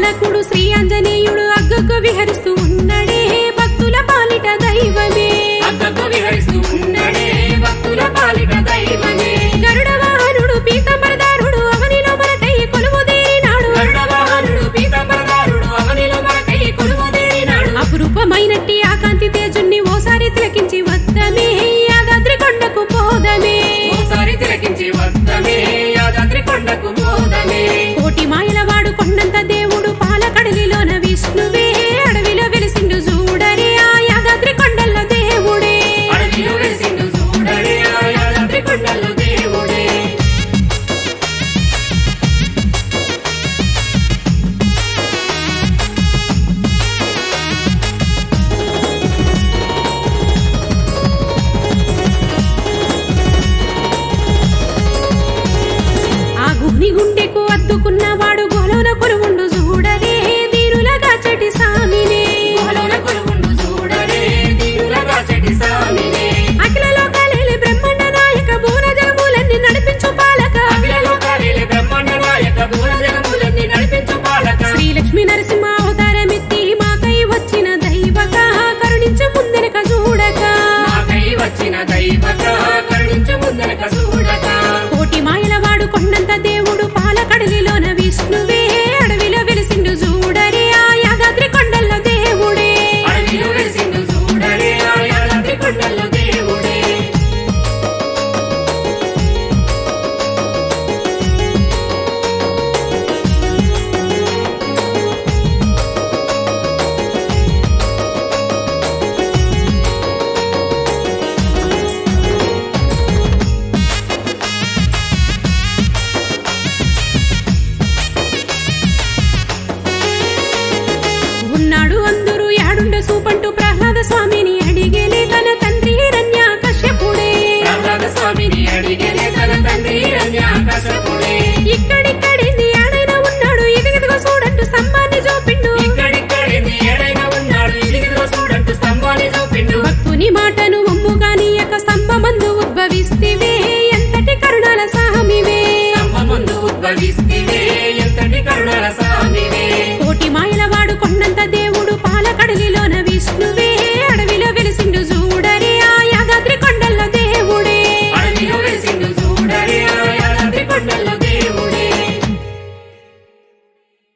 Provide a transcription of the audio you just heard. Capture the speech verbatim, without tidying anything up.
బాలకుడు శ్రీ ఆంజనేయుడు అగ్గకు విహరిస్తూ ఉన్నడే భక్తుల పాలిట దైవమే అగ్గకు విహరిస్తూ ఉన్నడే భక్తుల పాలిట దైవమే గరుడ వాహనుడు పీతాంబరధారుడు అవనిలో మనకై కొలువుదీరినాడు గరుడ వాహనుడు పీతాంబరధారుడు అవనిలో మనకై కొలువుదీరినాడు అపురూపమైనట్టి ఆ కాంతి తేజుణ్ణి ఓసారి తిలకించి వద్దమే యాదాద్రి కొండకు పోదమే ఓసారి తిలకించి వద్దమే యాదాద్రి కొండకు పోదమే కోటి మాయల వాడు కొండంత దేవుడు పాలకడలిలోన విష్ణువే అడవిలో వెలిసిండు చూడరే ఆ యాదాద్రి కొండల్లో దేవుడే అడవిలో వెలిసిండు చూడరే ఆ యాదాద్రి కొండల్లో దేవుడే ఆ గుహ్ని గుండెకు అద్దుకున్నవాడు గోలోన కొలువుండు చూడరే దీరులగా చెటి సామినే గుహలోన కొలువుండు చూడరే దీనులగా చెటి సామినే అఖిల లోకాలేలే బ్రహ్మాండ నాయక భువన జగములన్నీ నడిపించు పాలక అఖిల లోకాలేలే బ్రహ్మాండ నాయక భువన జగములన్నీ నడిపించు పాలక శ్రీ లక్ష్మీ నరసింహ అవతారమెత్తి మాకై వచ్చిన దైవక కరుణించు ముందెనక చూడక మాకై వచ్చిన దైవక కరుణించు ముందనక చూడక కోటి మాయల వాడు కొండంత దేవుడు పాలకడలిలోన విష్ణువే అడవిలో వెలిసిండు చూడరే ఆ యాదాద్రి కొండల్లో దేవుడే అడవిలో వెలిసిండు చూడరే ఆ యాదాద్రి కొండల్లో దేవుడే ఉన్నాడు అందరూ యాడుండే సూపంటూ ప్రహ్లాద స్వామిని అడిగేలే తన తండ్రి హిరణ్య కశ్యపుడే ప్రహ్లాద స్వామిని అడిగేనే తన తండ్రి హిరణ్యాకశపుడే ఇక్కడిక్కడింది యాడైనా ఉన్నాడు ఇదిగిదిగో చూడంటూ స్తంభాన్ని చూపిండు ఇక్కడిక్కడింది ఏడైనా ఉన్నాడు ఇదిగిదిగో చూడంటూ స్తంభాన్ని చూపిండు భక్తుని మాటను మమ్ముగాని యొక్క స్తంభమందు ఉద్భవిస్తివే ఎంతటి కరుణాల సామివే స్తంభమందు ఉద్భవిస్తివే ఎంతటి కరుణల స్వామివే కోటి మాయల వాడు కొండంత దేవుడు పాలకడలిలో